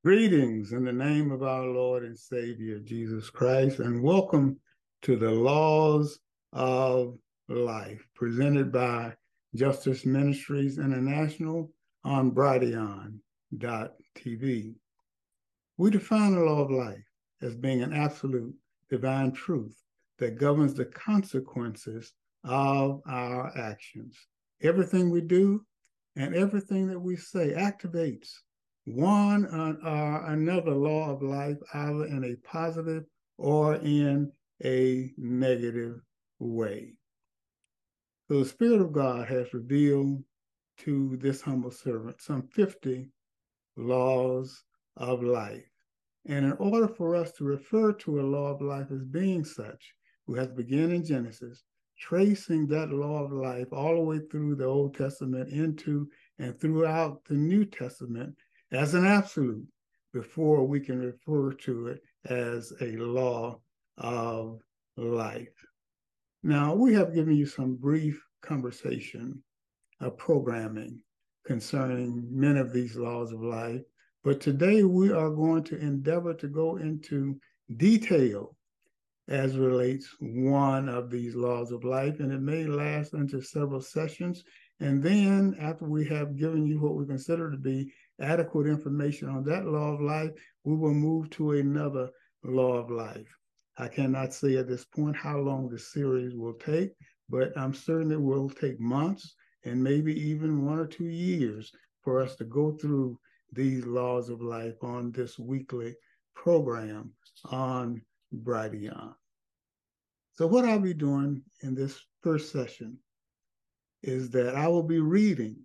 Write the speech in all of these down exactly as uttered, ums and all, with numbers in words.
Greetings in the name of our Lord and Savior, Jesus Christ, and welcome to the Laws of Life, presented by Justice Ministries International on Brighteon dot T V. We define the law of life as being an absolute divine truth that governs the consequences of our actions. Everything we do and everything that we say activates one or another law of life, either in a positive or in a negative way. So the Spirit of God has revealed to this humble servant some fifty laws of life. And in order for us to refer to a law of life as being such, we have to begin in Genesis, tracing that law of life all the way through the Old Testament into and throughout the New Testament as an absolute before we can refer to it as a law of life. Now, we have given you some brief conversation of programming concerning many of these laws of life, but today we are going to endeavor to go into detail as relates one of these laws of life, and it may last into several sessions. And then after we have given you what we consider to be adequate information on that law of life, we will move to another law of life. I cannot say at this point how long the series will take, but I'm certain it will take months and maybe even one or two years for us to go through these laws of life on this weekly program on Brighteon. So what I'll be doing in this first session is that I will be reading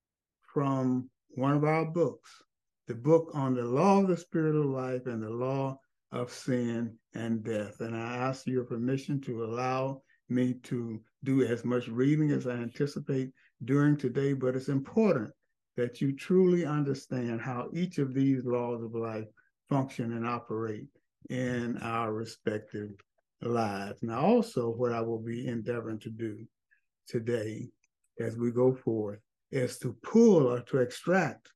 from one of our books, the book on the law of the spirit of life and the law of sin and death. And I ask your permission to allow me to do as much reading as I anticipate during today, but it's important that you truly understand how each of these laws of life function and operate in our respective lives. Now, also what I will be endeavoring to do today as we go forth is to pull or to extract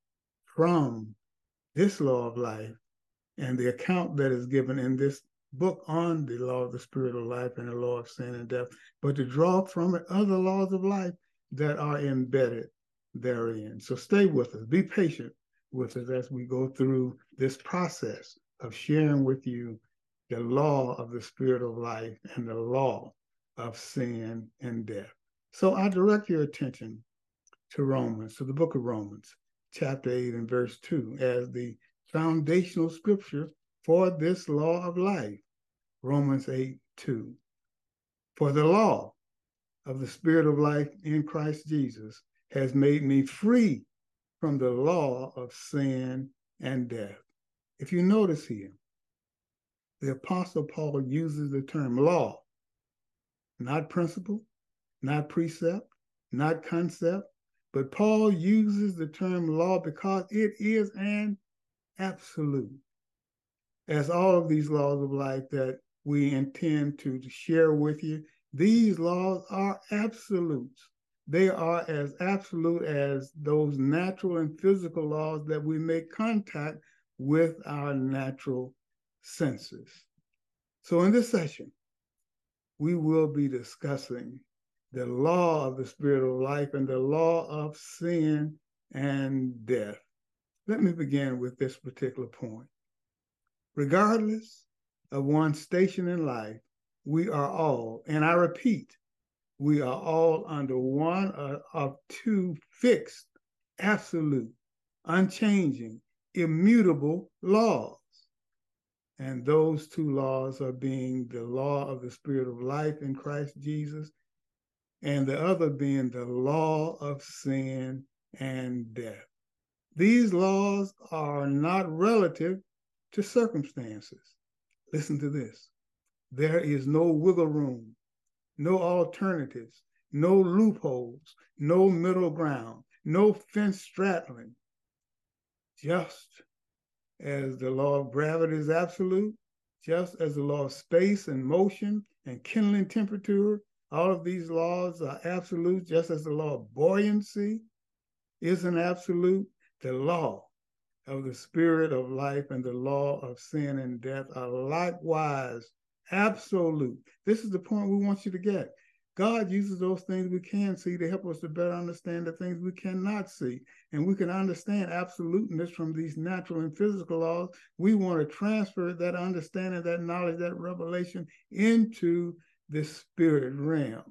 from this law of life and the account that is given in this book on the law of the spirit of life and the law of sin and death, but to draw from it other laws of life that are embedded therein. So stay with us, be patient with us as we go through this process of sharing with you the law of the spirit of life and the law of sin and death. So I direct your attention to Romans, to the book of Romans, chapter eight and verse two, as the foundational scripture for this law of life. Romans eight two. For the law of the spirit of life in Christ Jesus has made me free from the law of sin and death. If you notice here, the Apostle Paul uses the term law, not principle, not precept, not concept, but Paul uses the term law because it is an absolute. As all of these laws of life that we intend to share with you, these laws are absolutes. They are as absolute as those natural and physical laws that we make contact with our natural senses. So in this session, we will be discussing the law of the spirit of life and the law of sin and death. Let me begin with this particular point. Regardless of one's station in life, we are all, and I repeat, we are all under one of two fixed, absolute, unchanging, immutable laws. And those two laws are being the law of the spirit of life in Christ Jesus, and the other being the law of sin and death. These laws are not relative to circumstances. Listen to this. There is no wiggle room, no alternatives, no loopholes, no middle ground, no fence straddling. Just as the law of gravity is absolute, just as the law of space and motion and kindling temperature, all of these laws are absolute, just as the law of buoyancy is an absolute, the law of the spirit of life and the law of sin and death are likewise absolute. This is the point we want you to get. God uses those things we can see to help us to better understand the things we cannot see. And we can understand absoluteness from these natural and physical laws. We want to transfer that understanding, that knowledge, that revelation into the spirit realm.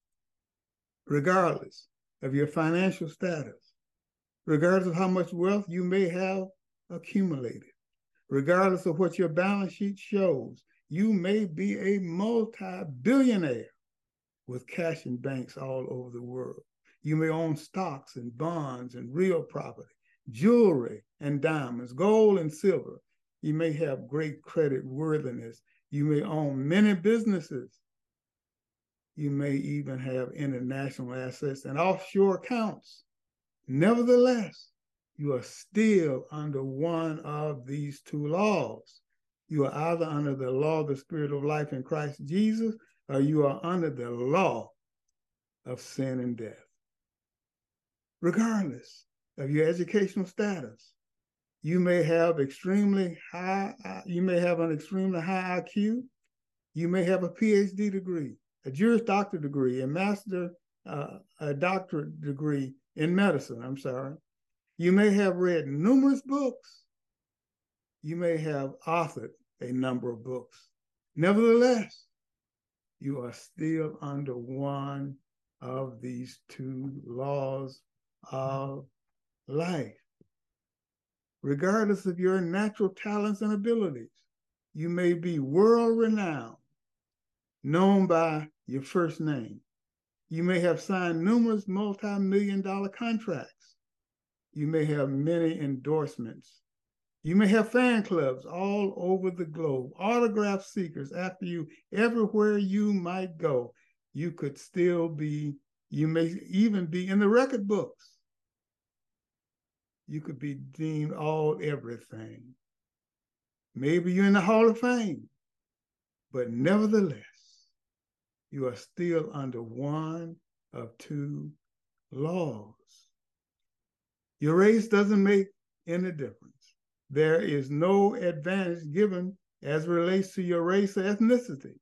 Regardless of your financial status, regardless of how much wealth you may have accumulated, regardless of what your balance sheet shows, you may be a multi-billionaire with cash in banks all over the world. You may own stocks and bonds and real property, jewelry and diamonds, gold and silver. You may have great credit worthiness. You may own many businesses. You may even have international assets and offshore accounts. Nevertheless, you are still under one of these two laws. You are either under the law of the spirit of life in Christ Jesus, or you are under the law of sin and death. Regardless of your educational status, you may have extremely high, you may have an extremely high I Q, you may have a P H D degree, a Juris Doctor degree, a master, uh, a doctorate degree in medicine, I'm sorry. You may have read numerous books. You may have authored a number of books. Nevertheless, you are still under one of these two laws of life. Regardless of your natural talents and abilities, you may be world-renowned, known by your first name. You may have signed numerous multi-million dollar contracts. You may have many endorsements. You may have fan clubs all over the globe, autograph seekers after you everywhere you might go. You could still be, you may even be in the record books. You could be deemed all everything. Maybe you're in the Hall of Fame, but nevertheless, you are still under one of two laws. Your race doesn't make any difference. There is no advantage given as it relates to your race or ethnicity.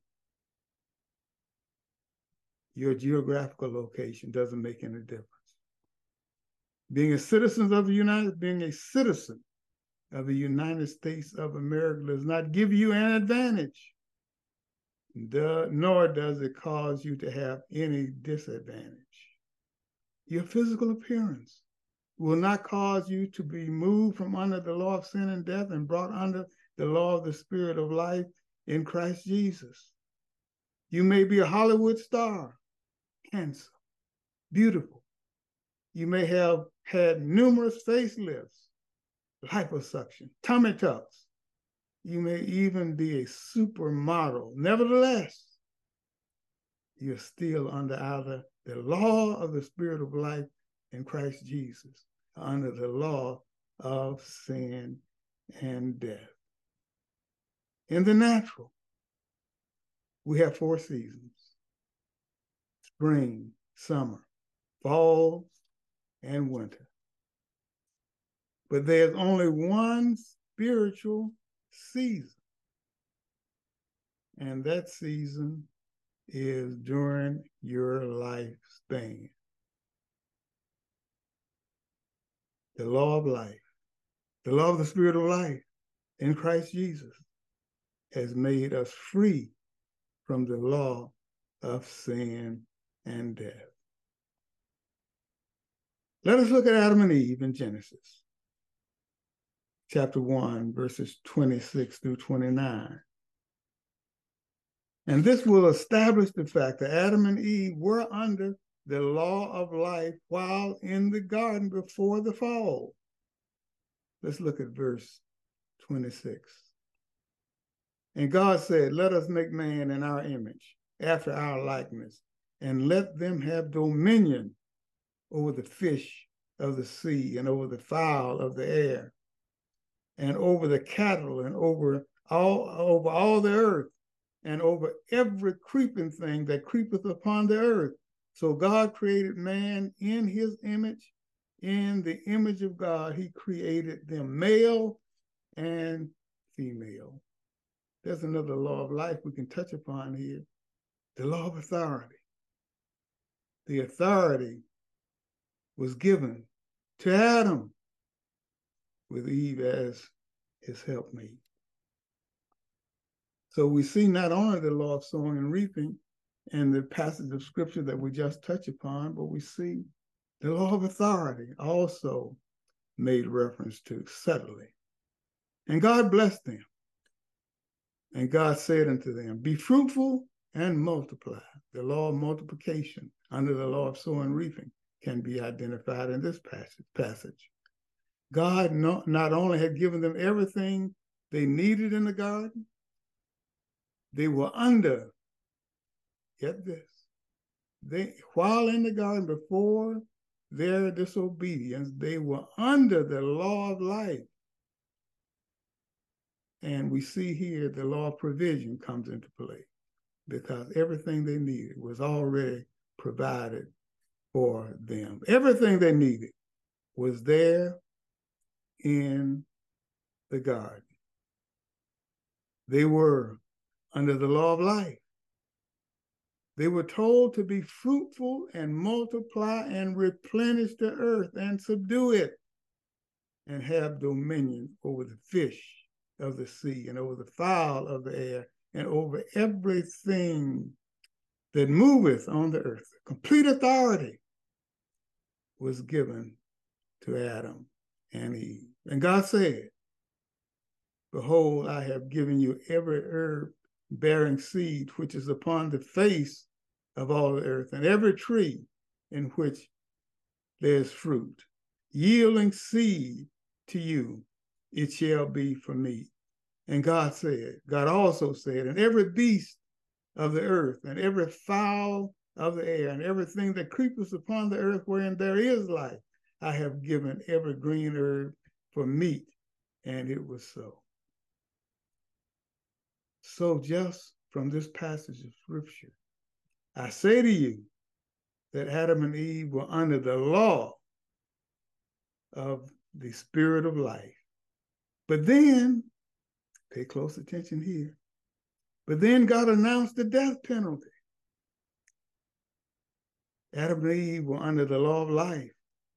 Your geographical location doesn't make any difference. Being a citizen of the United, being a citizen of the United States of America does not give you an advantage, nor does it cause you to have any disadvantage. Your physical appearance will not cause you to be moved from under the law of sin and death and brought under the law of the spirit of life in Christ Jesus. You may be a Hollywood star, handsome, beautiful. You may have had numerous facelifts, liposuction, tummy tucks. You may even be a supermodel. Nevertheless, you're still under either the law of the spirit of life in Christ Jesus, under the law of sin and death. In the natural, we have four seasons: spring, summer, fall, and winter. But there's only one spiritual season, and that season is during your lifespan. The law of life, the law of the spirit of life in Christ Jesus has made us free from the law of sin and death. Let us look at Adam and Eve in Genesis, chapter one, verses twenty-six through twenty-nine. And this will establish the fact that Adam and Eve were under the law of life while in the garden before the fall. Let's look at verse twenty-six. And God said, let us make man in our image, after our likeness, and let them have dominion over the fish of the sea, and over the fowl of the air, and over the cattle, and over all, over all the earth, and over every creeping thing that creepeth upon the earth. So God created man in his image. in the image of God, he created them, male and female. There's another law of life we can touch upon here, the law of authority. The authority was given to Adam with Eve as his helpmate. So we see not only the law of sowing and reaping and the passage of scripture that we just touched upon, but we see the law of authority also made reference to subtly. And God blessed them. And God said unto them, be fruitful and multiply. The law of multiplication under the law of sowing and reaping can be identified in this passage. passage. God not, not only had given them everything they needed in the garden, they were under, get this, they while in the garden before their disobedience, they were under the law of life. And we see here the law of provision comes into play because everything they needed was already provided for them. Everything they needed was there in the garden. They were under the law of life. They were told to be fruitful and multiply and replenish the earth and subdue it and have dominion over the fish of the sea and over the fowl of the air and over everything that moveth on the earth. Complete authority was given to Adam and Eve. And God said, behold, I have given you every herb bearing seed which is upon the face of all the earth, and every tree in which there is fruit, yielding seed to you, it shall be for meat. And God said, God also said, and every beast of the earth, and every fowl of the air, and everything that creepeth upon the earth wherein there is life, I have given every green herb for meat. And it was so. So just from this passage of scripture, I say to you that Adam and Eve were under the law of the spirit of life. But then, pay close attention here, but then God announced the death penalty. Adam and Eve were under the law of life.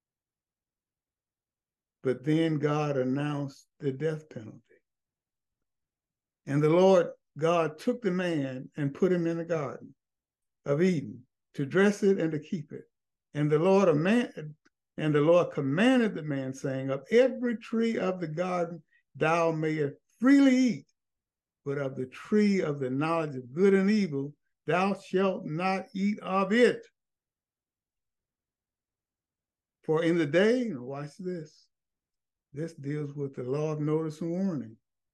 But then God announced the death penalty. And the Lord God took the man and put him in the garden of Eden to dress it and to keep it. And the Lord and the Lord commanded the man, saying, of every tree of the garden thou mayest freely eat, but of the tree of the knowledge of good and evil thou shalt not eat of it. For in the day, watch this, this deals with the law of notice and warning.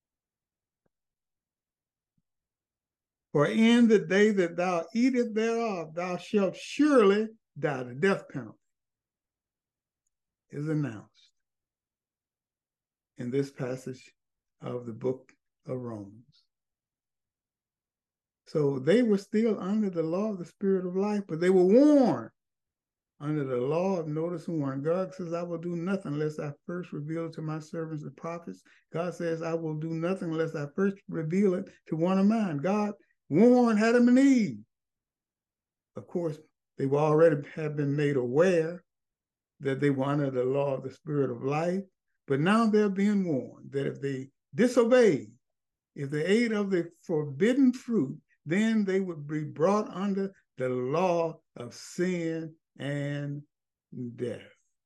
For in the day that thou eatest thereof, thou shalt surely die. The death penalty is announced in this passage of the book of Romans. So they were still under the law of the spirit of life, but they were warned under the law of notice and warning. God says, I will do nothing unless I first reveal it to my servants, the prophets. God says, I will do nothing unless I first reveal it to one of mine. God warned Adam and Eve. Of course, they were already have been made aware that they were under the law of the spirit of life, but now they're being warned that if they disobeyed, if they ate of the forbidden fruit, then they would be brought under the law of sin and death.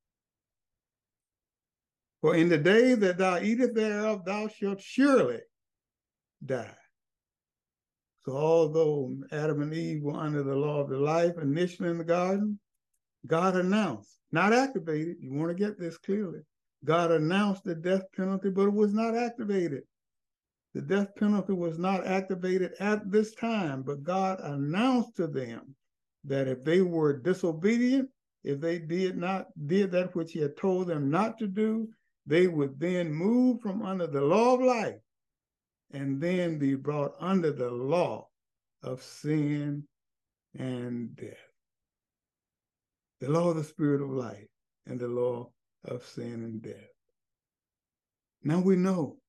For in the day that thou eatest thereof, thou shalt surely die. So although Adam and Eve were under the law of the life initially in the garden, God announced, not activated, you want to get this clearly, God announced the death penalty, but it was not activated. The death penalty was not activated at this time, but God announced to them that if they were disobedient, if they did not did that which he had told them not to do, they would then move from under the law of life and then be brought under the law of sin and death. The law of the spirit of life and the law of sin and death. Now we know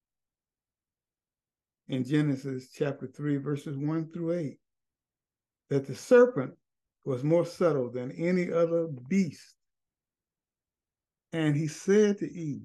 in Genesis chapter three, verses one through eight, that the serpent was more subtle than any other beast. And he said to Eve,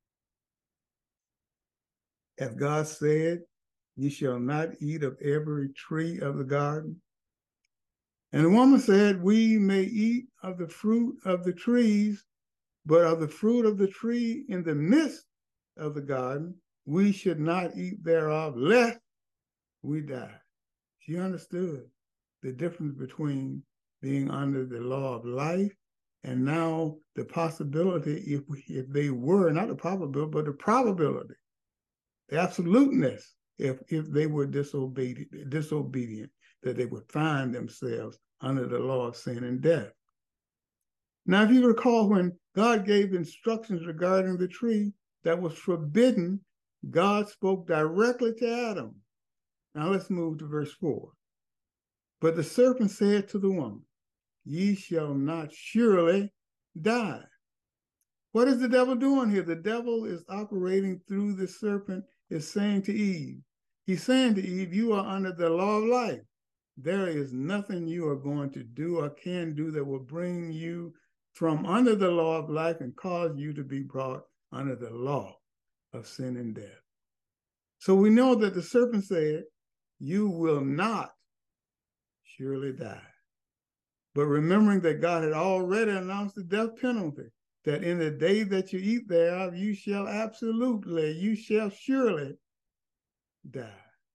as God said, you shall not eat of every tree of the garden. And the woman said, we may eat of the fruit of the trees, but of the fruit of the tree in the midst of the garden, we should not eat thereof, lest we die. She understood the difference between being under the law of life and now the possibility, if, we, if they were, not the probability, but the probability, the absoluteness, if, if they were disobedient, disobedient, that they would find themselves under the law of sin and death. Now, if you recall, when God gave instructions regarding the tree that was forbidden, God spoke directly to Adam. Now let's move to verse four. But the serpent said to the woman, ye shall not surely die. What is the devil doing here? The devil is operating through the serpent, is saying to Eve, he's saying to Eve, you are under the law of life. There is nothing you are going to do or can do that will bring you from under the law of life and cause you to be brought under the law of sin and death. So we know that the serpent said, you will not surely die. But remembering that God had already announced the death penalty, that in the day that you eat thereof, you shall absolutely, you shall surely die.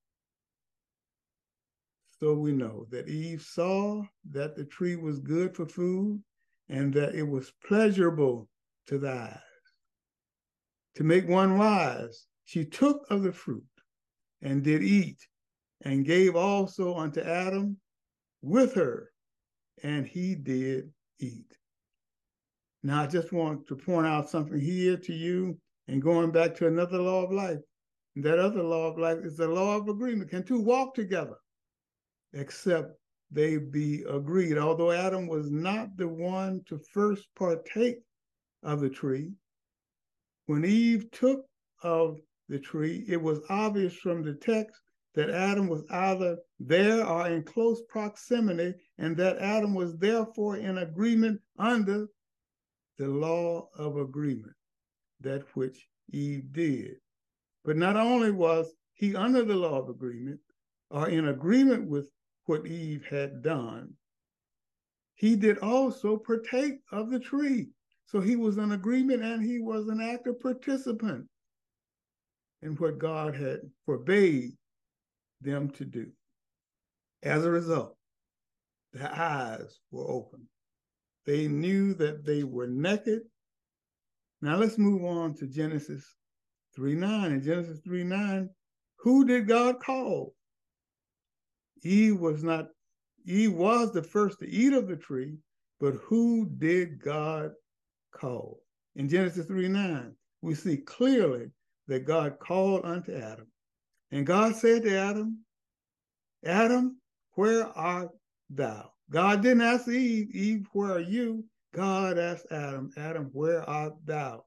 So we know that Eve saw that the tree was good for food and that it was pleasurable to the eyes. To make one wise, she took of the fruit and did eat, and gave also unto Adam with her, and he did eat. Now, I just want to point out something here to you, and going back to another law of life. That other law of life is the law of agreement. Can two walk together except they be agreed? Although Adam was not the one to first partake of the tree, when Eve took of the tree, it was obvious from the text that Adam was either there or in close proximity, and that Adam was therefore in agreement under the law of agreement, that which Eve did. But not only was he under the law of agreement or in agreement with what Eve had done, he did also partake of the tree. So he was in agreement and he was an active participant in what God had forbade them to do. As a result, their eyes were open. They knew that they were naked. Now let's move on to Genesis three nine. In Genesis three nine, who did God call? Eve was not, Eve was the first to eat of the tree, but who did God call? In Genesis three nine, we see clearly that God called unto Adam. And God said to Adam, Adam, where art thou? God didn't ask Eve, Eve, where are you? God asked Adam, Adam, where art thou?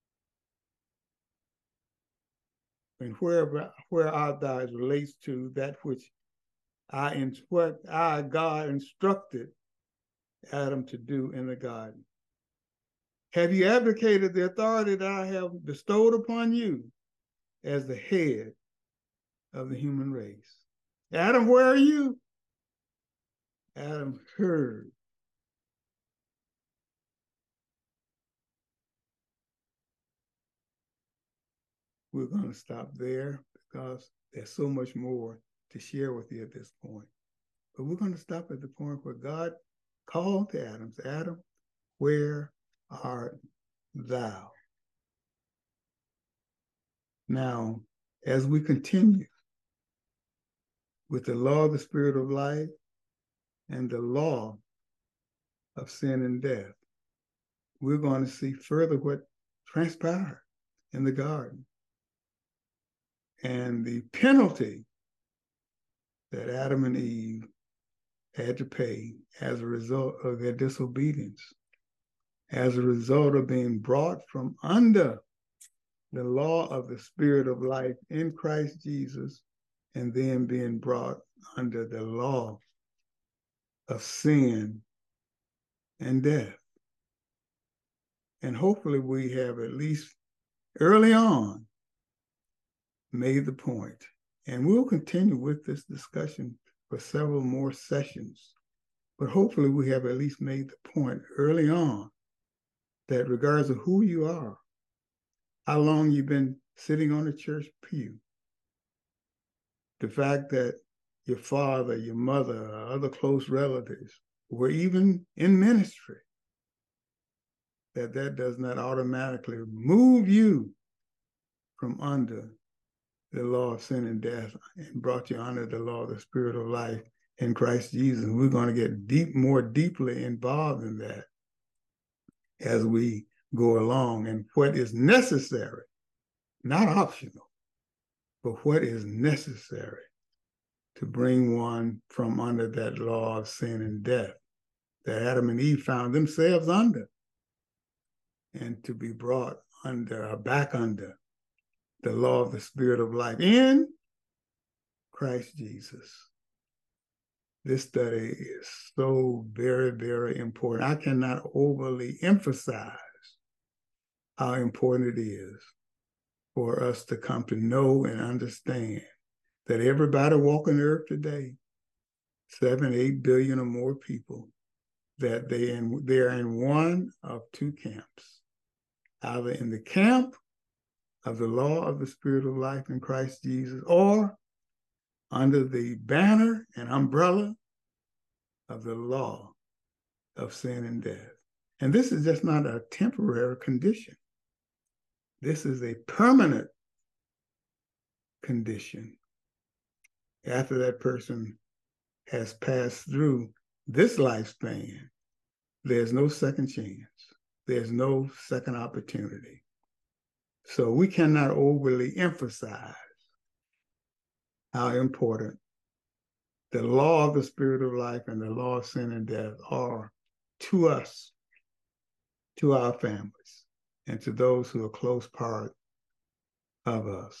And where, where art thou relates to that which I, what I, God, instructed Adam to do in the garden. Have you abdicated the authority that I have bestowed upon you as the head of the human race? Adam, where are you? Adam heard. We're going to stop there because there's so much more to share with you at this point. But we're going to stop at the point where God called to Adam, Adam, where art thou? Now, as we continue with the law of the spirit of life and the law of sin and death, we're going to see further what transpired in the garden and the penalty that Adam and Eve had to pay as a result of their disobedience. as a result of being brought from under the law of the Spirit of life in Christ Jesus, and then being brought under the law of sin and death. And hopefully we have at least early on made the point. And we'll continue with this discussion for several more sessions. But hopefully we have at least made the point early on that regardless of who you are, how long you've been sitting on a church pew, the fact that your father, your mother, or other close relatives were even in ministry, that that does not automatically move you from under the law of sin and death and brought you under the law of the Spirit of life in Christ Jesus. And we're going to get deep, more deeply involved in that as we go along, and what is necessary, not optional, but what is necessary to bring one from under that law of sin and death that Adam and Eve found themselves under, and to be brought under, or back under, the law of the Spirit of life in Christ Jesus. This study is so very, very important. I cannot overly emphasize how important it is for us to come to know and understand that everybody walking the earth today, seven, eight billion or more people, that they in, they're in one of two camps, either in the camp of the law of the Spirit of life in Christ Jesus, or under the banner and umbrella of the law of sin and death. And this is just not a temporary condition. This is a permanent condition. After that person has passed through this lifespan, there's no second chance. There's no second opportunity. So we cannot overly emphasize how important the law of the Spirit of life and the law of sin and death are to us, to our families, and to those who are close part of us.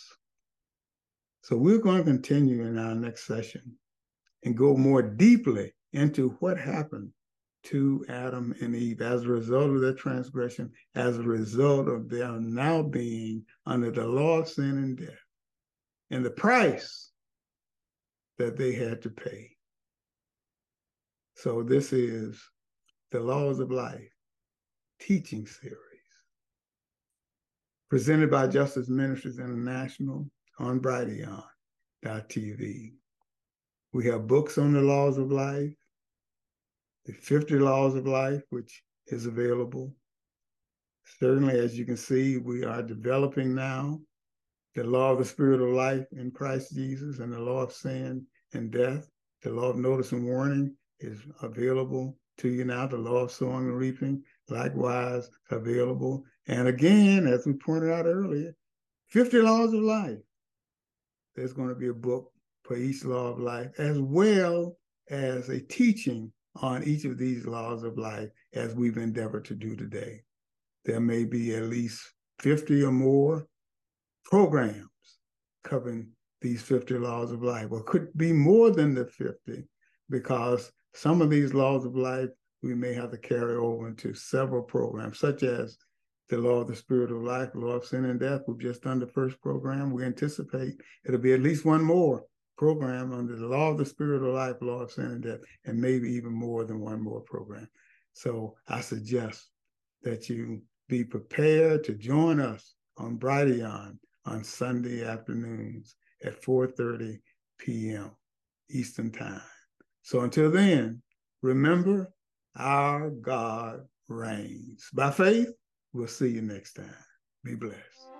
So we're going to continue in our next session and go more deeply into what happened to Adam and Eve as a result of their transgression, as a result of their now being under the law of sin and death, and the price that they had to pay. So this is the Laws of Life teaching series, presented by Justice Ministries International on Brighteon dot T V. We have books on the laws of life, the fifty Laws of Life, which is available. Certainly, as you can see, we are developing now the law of the Spirit of life in Christ Jesus and the law of sin and death. The law of notice and warning is available to you now. The law of sowing and reaping, likewise available. And again, as we pointed out earlier, fifty Laws of Life. There's going to be a book for each law of life, as well as a teaching on each of these laws of life, as we've endeavored to do today. There may be at least fifty or more programs covering these fifty laws of life, or could be more than the fifty, because some of these laws of life we may have to carry over into several programs, such as the law of the Spirit of life, the law of sin and death. We've just done the first program. We anticipate it'll be at least one more program under the law of the Spirit of life, law of sin and death, and maybe even more than one more program. So I suggest that you be prepared to join us on Brighteon on Sunday afternoons at four thirty p m Eastern Time. So until then, remember, our God reigns. By faith, we'll see you next time. Be blessed.